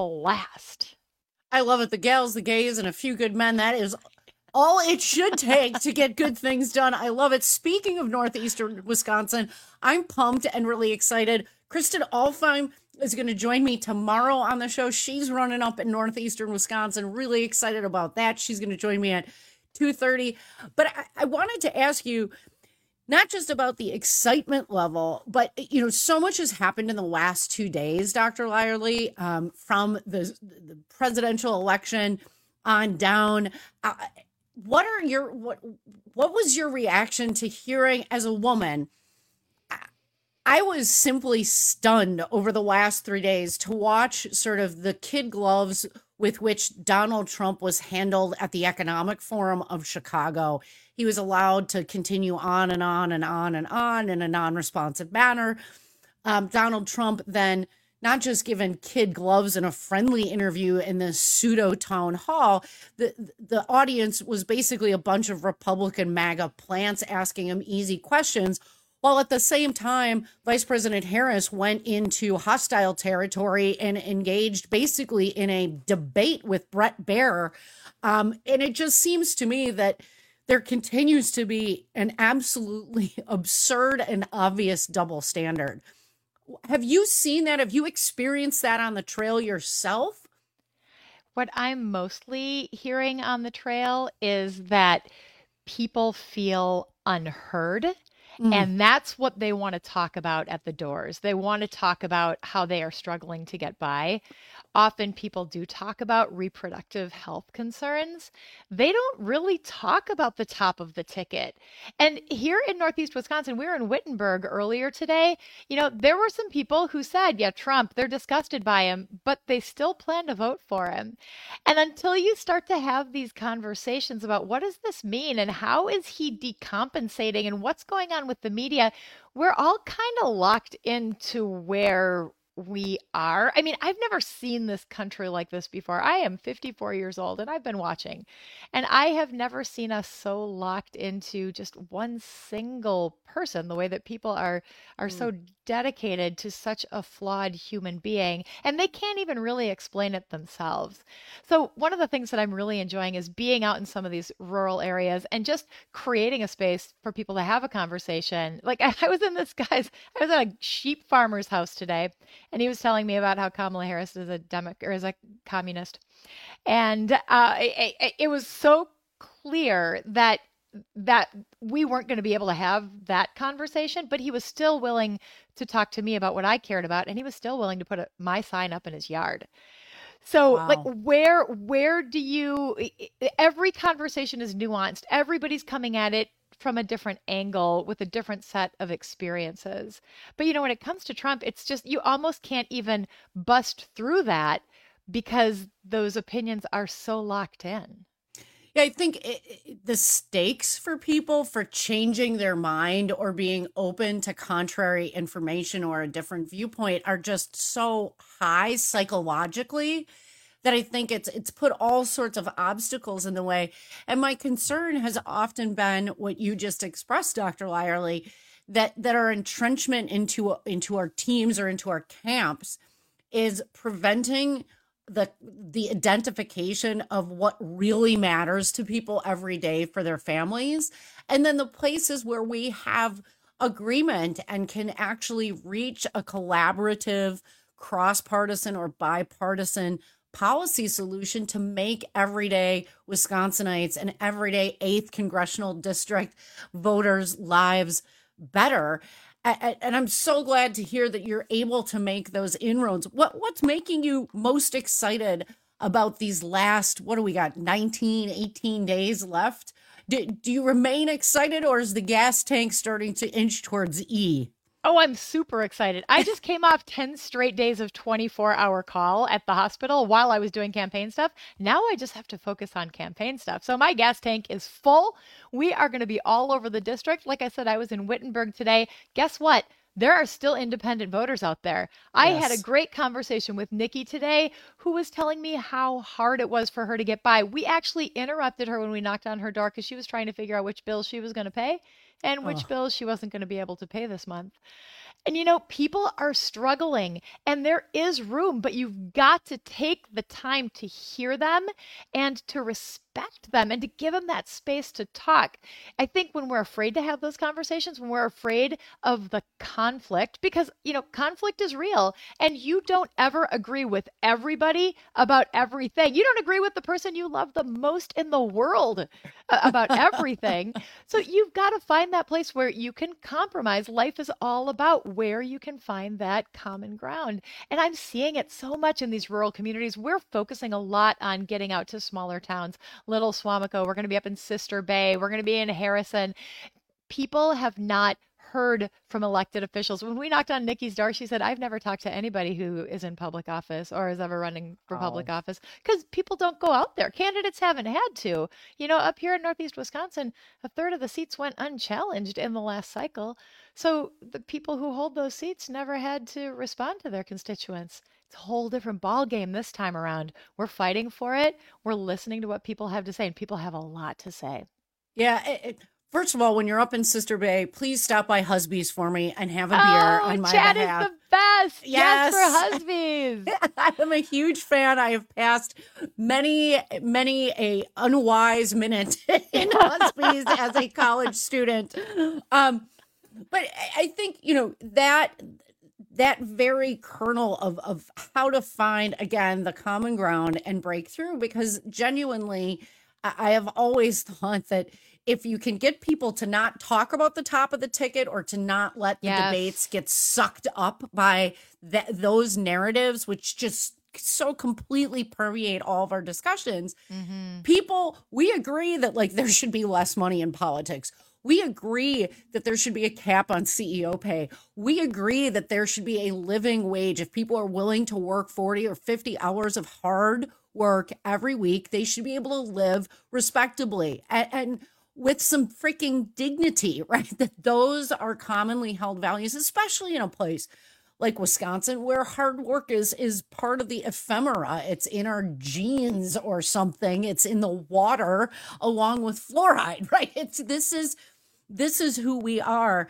blast. I love it. The gals, the gays, and a few good men. That is all it should take to get good things done. I love it. Speaking of Northeastern Wisconsin, I'm pumped and really excited. Kristen Alfheim is going to join me tomorrow on the show. She's running up in Northeastern Wisconsin. Really excited about that. She's going to join me at 2:30. But I wanted to ask you, not just about the excitement level, but, you know, so much has happened in the last 2 days, Dr. Lyerly, from the presidential election on down. What was your reaction to hearing, as a woman? I was simply stunned over the last 3 days to watch sort of the kid gloves with which Donald Trump was handled at the Economic Forum of Chicago. He was allowed to continue on and on and on and on in a non-responsive manner. Donald Trump then not just given kid gloves in a friendly interview in this pseudo town hall. The audience was basically a bunch of Republican MAGA plants asking him easy questions while at the same time, Vice President Harris went into hostile territory and engaged basically in a debate with Brett Baer. And it just seems to me that there continues to be an absolutely absurd and obvious double standard. Have you seen that? Have you experienced that on the trail yourself? What I'm mostly hearing on the trail is that people feel unheard. And that's what they want to talk about at the doors. They want to talk about how they are struggling to get by. Often people do talk about reproductive health concerns. They don't really talk about the top of the ticket. And here in Northeast Wisconsin, we were in Wittenberg earlier today. You know, there were some people who said, yeah, Trump, they're disgusted by him, but they still plan to vote for him. And until you start to have these conversations about what does this mean and how is he decompensating and what's going on with the media, we're all kind of locked into where we are. I mean, I've never seen this country like this before. I am 54 years old and I've been watching, and I have never seen us so locked into just one single person, the way that people are so dedicated to such a flawed human being, and they can't even really explain it themselves. So one of the things that I'm really enjoying is being out in some of these rural areas and just creating a space for people to have a conversation. Like I was at a sheep farmer's house today, and he was telling me about how Kamala Harris is is a communist. And it was so clear that we weren't going to be able to have that conversation, but he was still willing to talk to me about what I cared about, and he was still willing to put my sign up in his yard. So Wow. like where do you, every conversation is nuanced. Everybody's coming at it from a different angle with a different set of experiences. But when it comes to Trump, it's just, you almost can't even bust through that because those opinions are so locked in. Yeah, I think the stakes for people for changing their mind or being open to contrary information or a different viewpoint are just so high psychologically that I think it's put all sorts of obstacles in the way. And my concern has often been what you just expressed, Dr. Lyerly, that our entrenchment into our teams or into our camps is preventing the identification of what really matters to people every day for their families. And then the places where we have agreement and can actually reach a collaborative, cross-partisan or bipartisan policy solution to make everyday Wisconsinites and everyday 8th congressional district voters' lives better. And I'm so glad to hear that you're able to make those inroads. What's making you most excited about these last, what do we got, 19, 18 days left? Do you remain excited, or is the gas tank starting to inch towards E? Oh, I'm super excited. I just came off 10 straight days of 24-hour call at the hospital while I was doing campaign stuff. Now I just have to focus on campaign stuff. So my gas tank is full. We are going to be all over the district. Like I said, I was in Wittenberg today. Guess what? There are still independent voters out there. I had a great conversation with Nikki today, who was telling me how hard it was for her to get by. We actually interrupted her when we knocked on her door because she was trying to figure out which bills she was going to pay and which bills she wasn't going to be able to pay this month. And people are struggling, and there is room, but you've got to take the time to hear them and to respect them and to give them that space to talk. I think when we're afraid to have those conversations, when we're afraid of the conflict, because, conflict is real, and you don't ever agree with everybody about everything. You don't agree with the person you love the most in the world about everything. So you've got to find that place where you can compromise. Life is all about where you can find that common ground. And I'm seeing it so much in these rural communities. We're focusing a lot on getting out to smaller towns. Little Swamico, we're going to be up in Sister Bay, we're going to be in Harrison. People have not heard from elected officials. When we knocked on Nikki's door, she said, I've never talked to anybody who is in public office or is ever running for public office, because people don't go out there. Candidates haven't had to. Up here in Northeast Wisconsin, a third of the seats went unchallenged in the last cycle. So the people who hold those seats never had to respond to their constituents. It's a whole different ball game this time around. We're fighting for it. We're listening to what people have to say, and people have a lot to say. Yeah, First of all, when you're up in Sister Bay, please stop by Husby's for me and have a beer on my Chad behalf. is the best. Yes. For Husby's. I'm a huge fan. I have passed many a unwise minute in Husby's as a college student. But I think, that very kernel of how to find, again, the common ground and break through, because genuinely, I have always thought that if you can get people to not talk about the top of the ticket or to not let the debates get sucked up by those narratives, which just so completely permeate all of our discussions, we agree that there should be less money in politics. We agree that there should be a cap on CEO pay. We agree that there should be a living wage. If people are willing to work 40 or 50 hours of hard work every week, they should be able to live respectably and with some freaking dignity, right? That those are commonly held values, especially in a place like Wisconsin, where hard work is part of the ephemera. It's in our genes or something. It's in the water along with fluoride, right? This is who we are.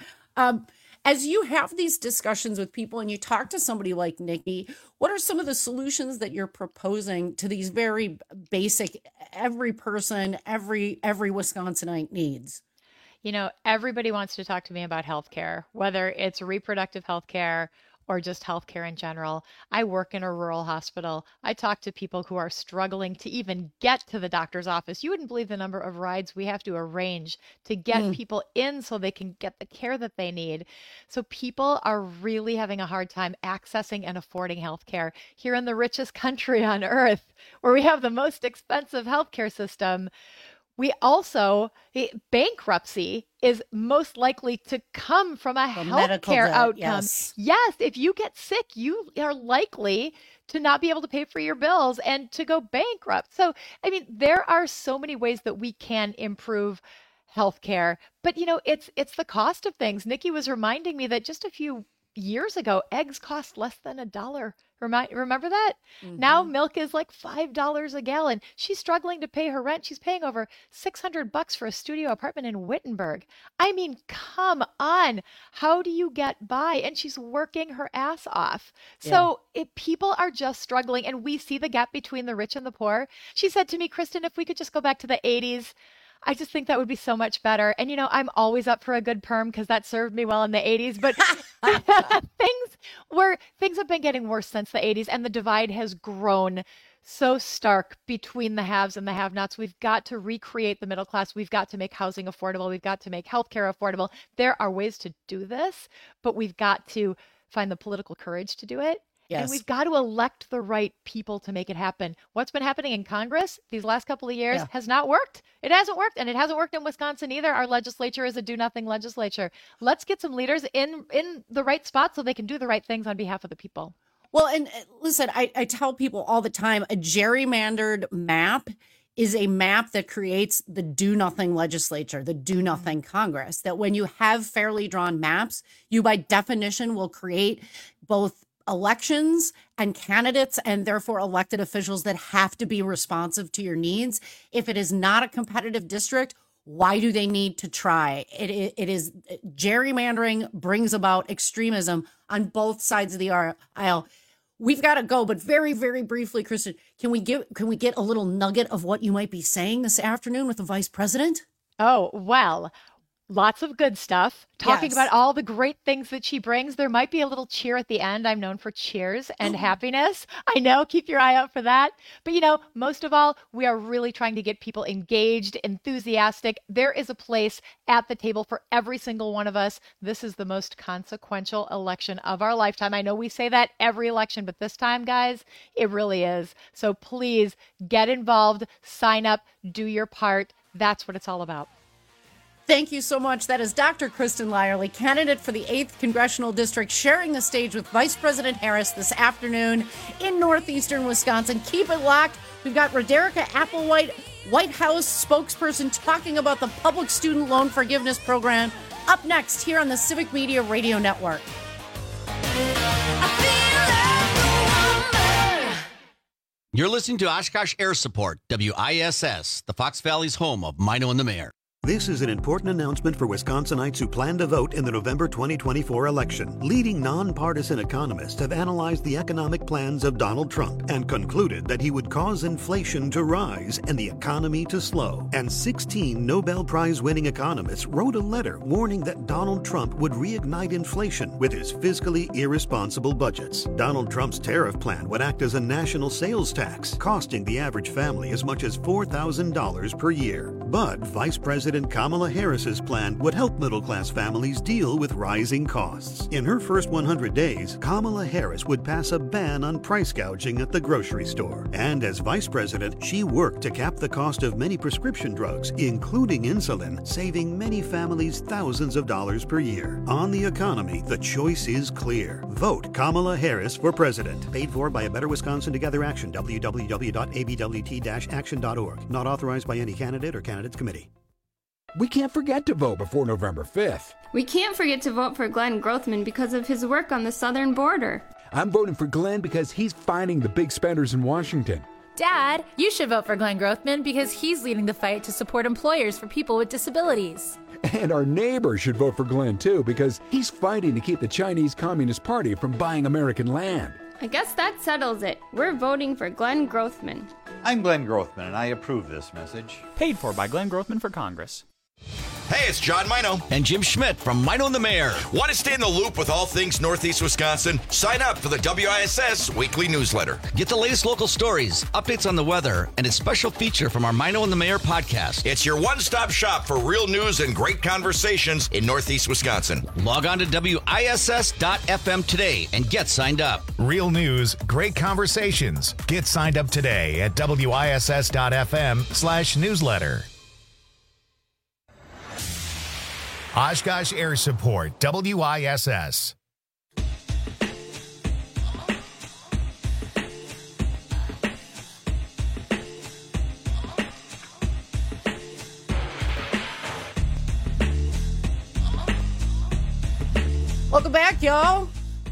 As you have these discussions with people and you talk to somebody like Nikki, what are some of the solutions that you're proposing to these very basic, every person, every Wisconsinite needs? Everybody wants to talk to me about healthcare, whether it's reproductive healthcare or just healthcare in general. I work in a rural hospital. I talk to people who are struggling to even get to the doctor's office. You wouldn't believe the number of rides we have to arrange to get people in so they can get the care that they need. So people are really having a hard time accessing and affording healthcare here in the richest country on earth, where we have the most expensive healthcare system. We also, bankruptcy is most likely to come from a healthcare outcome. Yes, if you get sick, you are likely to not be able to pay for your bills and to go bankrupt. So, there are so many ways that we can improve healthcare, but it's the cost of things. Nikki was reminding me that just a few years ago, eggs cost less than $1. Remember that? Now milk is like $5 a gallon. She's struggling to pay her rent. She's paying over $600 for a studio apartment in Wittenberg. Come on. How do you get by? And she's working her ass off. So people are just struggling, and we see the gap between the rich and the poor. She said to me, Kristen, if we could just go back to the 80s, I just think that would be so much better. And, I'm always up for a good perm because that served me well in the 80s. But things have been getting worse since the 80s, and the divide has grown so stark between the haves and the have-nots. We've got to recreate the middle class. We've got to make housing affordable. We've got to make healthcare affordable. There are ways to do this, but we've got to find the political courage to do it. And we've got to elect the right people to make it happen. What's been happening in Congress these last couple of years has not worked. It hasn't worked, and it hasn't worked in Wisconsin either. Our legislature is a do-nothing legislature. Let's get some leaders in the right spot so they can do the right things on behalf of the people. Well, and listen, I tell people all the time, a gerrymandered map is a map that creates the do-nothing legislature, the do-nothing Congress, that when you have fairly drawn maps, you by definition will create both elections and candidates and therefore elected officials that have to be responsive to your needs. If it is not a competitive district, why do they need to try? It is gerrymandering brings about extremism on both sides of the aisle. We've got to go, but very, very briefly, Kristen, can we get a little nugget of what you might be saying this afternoon with the vice president? Oh, well, lots of good stuff. Talking about all the great things that she brings. There might be a little cheer at the end. I'm known for cheers and happiness. I know. Keep your eye out for that. But, most of all, we are really trying to get people engaged, enthusiastic. There is a place at the table for every single one of us. This is the most consequential election of our lifetime. I know we say that every election, but this time, guys, it really is. So please get involved, sign up, do your part. That's what it's all about. Thank you so much. That is Dr. Kristen Lyerly, candidate for the 8th Congressional District, sharing the stage with Vice President Harris this afternoon in northeastern Wisconsin. Keep it locked. We've got Roderica Applewhite, White House spokesperson, talking about the public student loan forgiveness program, up next here on the Civic Media Radio Network. You're listening to Oshkosh Air Support, WISS, the Fox Valley's home of Mino and the Mayor. This is an important announcement for Wisconsinites who plan to vote in the November 2024 election. Leading nonpartisan economists have analyzed the economic plans of Donald Trump and concluded that he would cause inflation to rise and the economy to slow. And 16 Nobel Prize-winning economists wrote a letter warning that Donald Trump would reignite inflation with his fiscally irresponsible budgets. Donald Trump's tariff plan would act as a national sales tax, costing the average family as much as $4,000 per year. But Vice President Kamala Harris's plan would help middle-class families deal with rising costs. In her first 100 days, Kamala Harris would pass a ban on price gouging at the grocery store. And as vice president, she worked to cap the cost of many prescription drugs, including insulin, saving many families thousands of dollars per year. On the economy, the choice is clear. Vote Kamala Harris for president. Paid for by A Better Wisconsin Together Action, www.abwt-action.org. Not authorized by any candidate or candidates committee. We can't forget to vote before November 5th. We can't forget to vote for Glenn Grothman because of his work on the southern border. I'm voting for Glenn because he's fighting the big spenders in Washington. Dad, you should vote for Glenn Grothman because he's leading the fight to support employers for people with disabilities. And our neighbor should vote for Glenn, too, because he's fighting to keep the Chinese Communist Party from buying American land. I guess that settles it. We're voting for Glenn Grothman. I'm Glenn Grothman, and I approve this message. Paid for by Glenn Grothman for Congress. Hey, it's John Mino and Jim Schmidt from Mino and the Mayor. Want to stay in the loop with all things Northeast Wisconsin? Sign up for the WISS weekly newsletter. Get the latest local stories, updates on the weather, and a special feature from our Mino and the Mayor podcast. It's your one-stop shop for real news and great conversations in Northeast Wisconsin. Log on to WISS.FM today and get signed up. Real news, great conversations. Get signed up today at WISS.FM/newsletter. Oshkosh Air Support, WISS. Welcome back, y'all.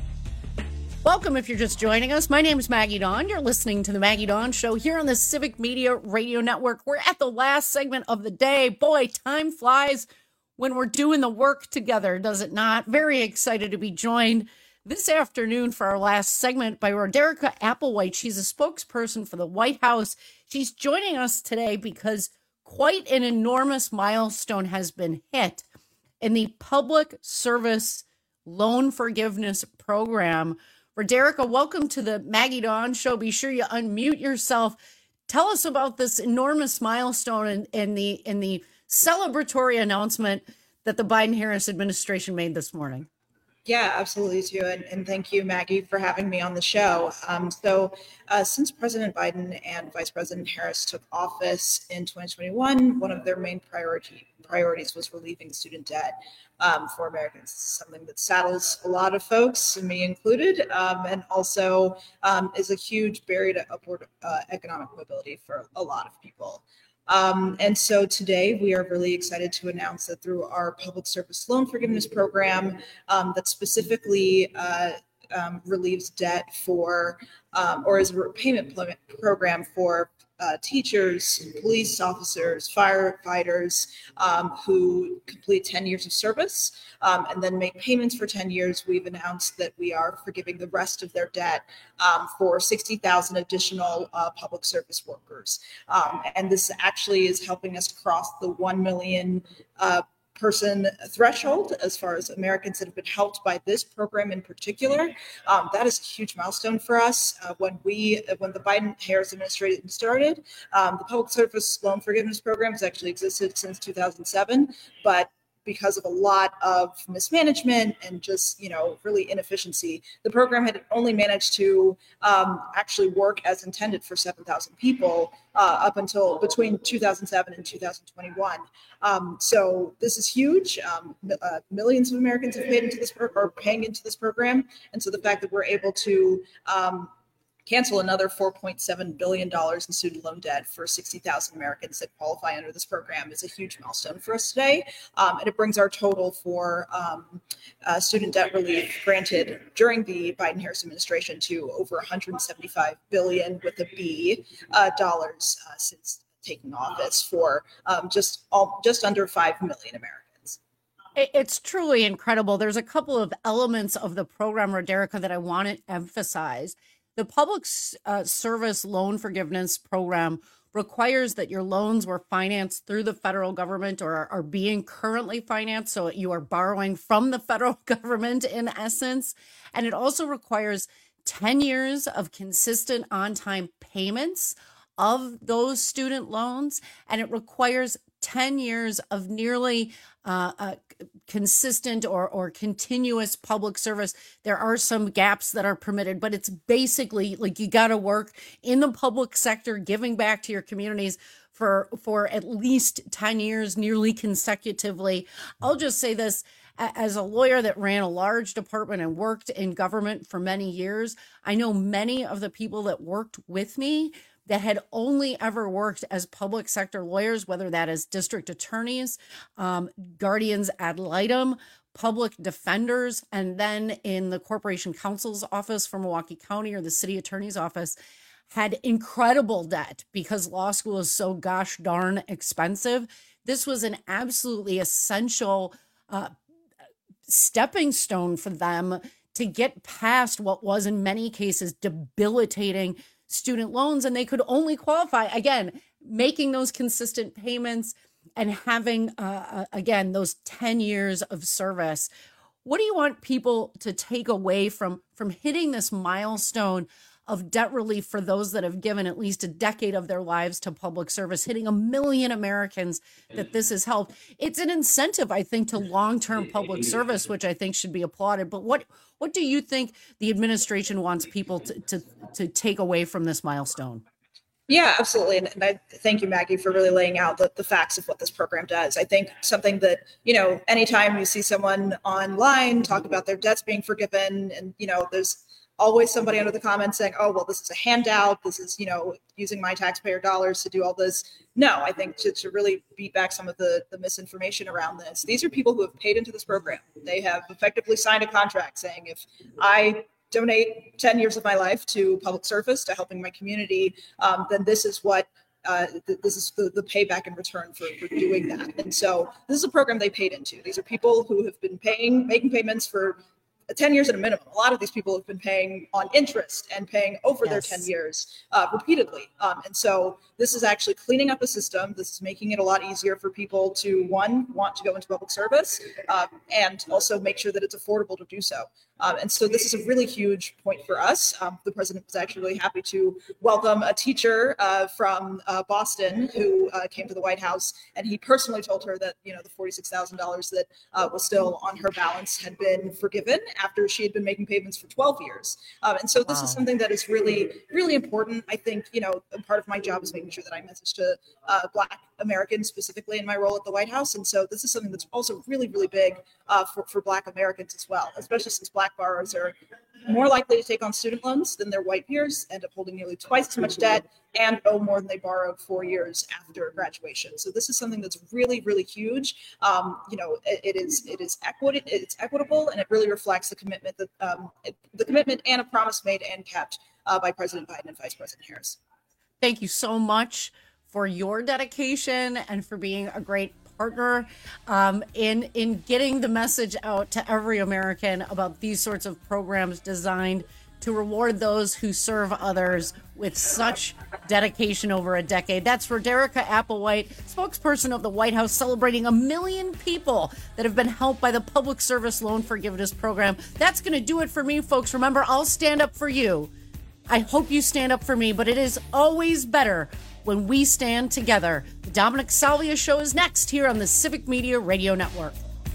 Welcome if you're just joining us. My name is Maggie Dawn. You're listening to the Maggie Dawn Show here on the Civic Media Radio Network. We're at the last segment of the day. Boy, time flies when we're doing the work together, does it not? Very excited to be joined this afternoon for our last segment by Roderica Applewhite. She's a spokesperson for the White House. She's joining us today because quite an enormous milestone has been hit in the Public Service Loan Forgiveness Program. Roderica, welcome to the Maggie Dawn Show. Be sure you unmute yourself. Tell us about this enormous milestone and the celebratory announcement that the Biden-Harris administration made this morning. Yeah, absolutely, too. And thank you, Maggie, for having me on the show. Since President Biden and Vice President Harris took office in 2021, one of their main priorities was relieving student debt for Americans. It's something that saddles a lot of folks, and me included, and also is a huge barrier to upward economic mobility for a lot of people. And so today we are really excited to announce that through our Public Service Loan Forgiveness Program that specifically relieves debt for, or is a repayment program for teachers, police officers, firefighters who complete 10 years of service and then make payments for 10 years. We've announced that we are forgiving the rest of their debt for 60,000 additional public service workers. And this actually is helping us cross the 1 million person threshold as far as Americans that have been helped by this program in particular. That is a huge milestone for us. When the Biden-Harris administration started, the Public Service Loan Forgiveness Program has actually existed since 2007, but because of a lot of mismanagement and just, really inefficiency, the program had only managed to actually work as intended for 7,000 people up until between 2007 and 2021. So this is huge. Millions of Americans have paid into this or paying into this program. And so the fact that we're able to cancel another $4.7 billion in student loan debt for 60,000 Americans that qualify under this program is a huge milestone for us today. And it brings our total for student debt relief granted during the Biden-Harris administration to over $175 billion with a B dollars since taking office for just under 5 million Americans. It's truly incredible. There's a couple of elements of the program, Roderica, that I want to emphasize. The Public Service Loan Forgiveness Program requires that your loans were financed through the federal government or are being currently financed. So you are borrowing from the federal government in essence. And it also requires 10 years of consistent on-time payments of those student loans. And it requires 10 years of nearly consistent or continuous public service. There are some gaps that are permitted, but it's basically like you got to work in the public sector, giving back to your communities for at least 10 years, nearly consecutively. I'll just say this. As a lawyer that ran a large department and worked in government for many years, I know many of the people that worked with me that had only ever worked as public sector lawyers, whether that is district attorneys, guardians ad litem, public defenders, and then in the corporation counsel's office for Milwaukee County or the city attorney's office, had incredible debt because law school is so gosh darn expensive. This was an absolutely essential stepping stone for them to get past what was in many cases debilitating student loans. And they could only qualify, again, making those consistent payments and having, again, those 10 years of service. What do you want people to take away from hitting this milestone of debt relief for those that have given at least a decade of their lives to public service, hitting 1 million Americans that this has helped? It's an incentive, I think, to long-term public service, which I think should be applauded. But what do you think the administration wants people to take away from this milestone? Yeah, absolutely. And I thank you, Maggie, for really laying out the facts of what this program does. I think something that, anytime you see someone online talk about their debts being forgiven and, there's always somebody under the comments saying, oh, well, this is a handout. This is, using my taxpayer dollars to do all this. No, I think to really beat back some of the misinformation around this. These are people who have paid into this program. They have effectively signed a contract saying, if I donate 10 years of my life to public service, to helping my community, then this is what this is the payback in return for doing that. And so this is a program they paid into. These are people who have been making payments for 10 years at a minimum. A lot of these people have been paying on interest and paying over their 10 years repeatedly. And so this is actually cleaning up a system. This is making it a lot easier for people to, one, want to go into public service and also make sure that it's affordable to do so. And so this is a really huge point for us. The president was actually really happy to welcome a teacher from Boston who came to the White House, and he personally told her that, the $46,000 that was still on her balance had been forgiven after she had been making payments for 12 years. And so this is something that is really, really important. I think, part of my job is making sure that I message to Black Americans specifically in my role at the White House. And so this is something that's also really, really big for Black Americans as well, especially since Black borrowers are more likely to take on student loans than their white peers, end up holding nearly twice as much debt, and owe more than they borrowed 4 years after graduation. So this is something that's really, really huge. It's equitable, and it really reflects the commitment and a promise made and kept by President Biden and Vice President Harris. Thank you so much for your dedication and for being a great partner in getting the message out to every American about these sorts of programs designed to reward those who serve others with such dedication over a decade. That's Roderica Applewhite, spokesperson of the White House, celebrating 1 million people that have been helped by the Public Service Loan Forgiveness Program. That's going to do it for me, folks. Remember, I'll stand up for you. I hope you stand up for me, but it is always better when we stand together. The Dominic Salvia Show is next here on the Civic Media Radio Network.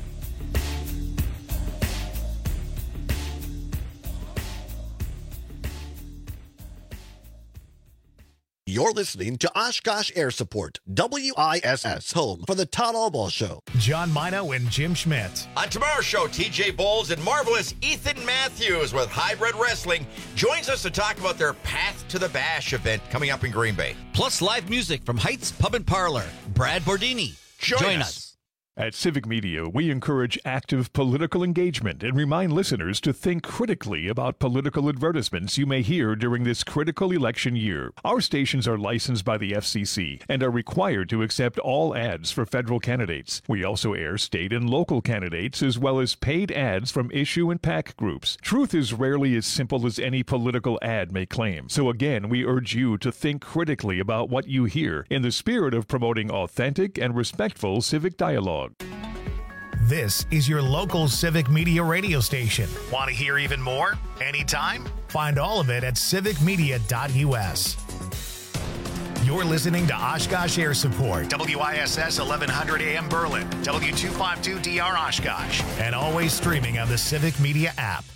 You're listening to Oshkosh Air Support, WISS, home for the Todd Albaugh Show. John Mino and Jim Schmidt. On tomorrow's show, TJ Bowles and marvelous Ethan Matthews with Hybrid Wrestling joins us to talk about their Path to the Bash event coming up in Green Bay. Plus live music from Heights Pub and Parlor. Brad Bordini. Join us. At Civic Media, we encourage active political engagement and remind listeners to think critically about political advertisements you may hear during this critical election year. Our stations are licensed by the FCC and are required to accept all ads for federal candidates. We also air state and local candidates as well as paid ads from issue and PAC groups. Truth is rarely as simple as any political ad may claim. So again, we urge you to think critically about what you hear in the spirit of promoting authentic and respectful civic dialogue. This is your local Civic Media radio station. Want to hear even more? Anytime? Find all of it at civicmedia.us. You're listening to Oshkosh Air Support, WISS 1100 AM Berlin, W252DR Oshkosh, and always streaming on the Civic Media app.